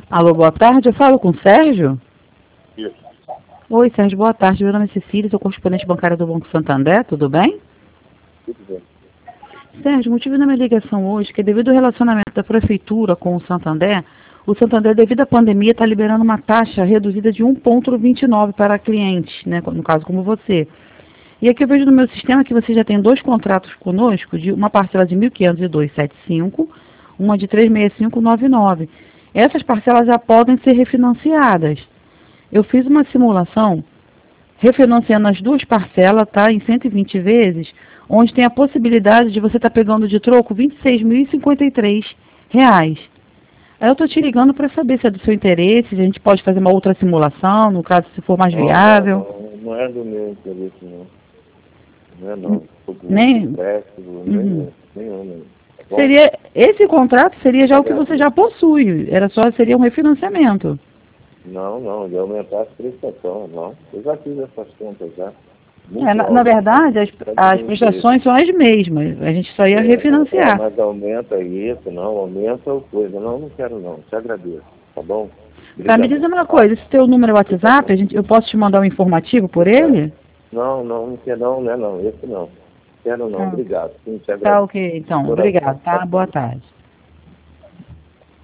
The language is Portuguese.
Alô, boa tarde. Eu falo com o Sérgio? Isso, Oi, Sérgio, boa tarde. Meu nome é Cecília, sou correspondente bancária do Banco Santander, tudo bem? tudo bem. Sérgio, o motivo da minha ligação hoje é que devido ao relacionamento da Prefeitura com o Santander, devido à pandemia, está liberando uma taxa reduzida de 1,29 para clientes, né, no caso como você. E aqui eu vejo no meu sistema que você já tem dois contratos conosco, de uma parcela de 1.502,75, uma de 365,99. Essas parcelas já podem ser refinanciadas. Eu fiz uma simulação refinanciando as duas parcelas, tá, em 120 vezes, onde tem a possibilidade de você estar pegando de troco R$ 26.053. Aí eu estou te ligando para saber se é do seu interesse, se a gente pode fazer uma outra simulação, no caso, se for mais viável. Não é do meu interesse, não. Não é, não. Sobre Nem, empréstimo, uhum. nenhum. Tá bom? Seria, esse contrato seria já o que Obrigado. você já possui, seria um refinanciamento. Não, de aumentar as prestações, não. Eu já fiz essas contas já. É, Muito na alto. verdade, Tá as de prestações são as mesmas, a gente só ia refinanciar. mas aumenta isso, não, aumenta o coisa. Não quero não. Te agradeço, tá bom? Tá, me diz Obrigadão, uma tá? coisa, esse teu número é WhatsApp, eu posso te mandar um informativo por ele? Não quero não, né não. Esse não. Quero não, Tá, obrigado. Sim, te tá agradeço. ok, então, Coração, obrigado, tá tá? Boa bom. tarde.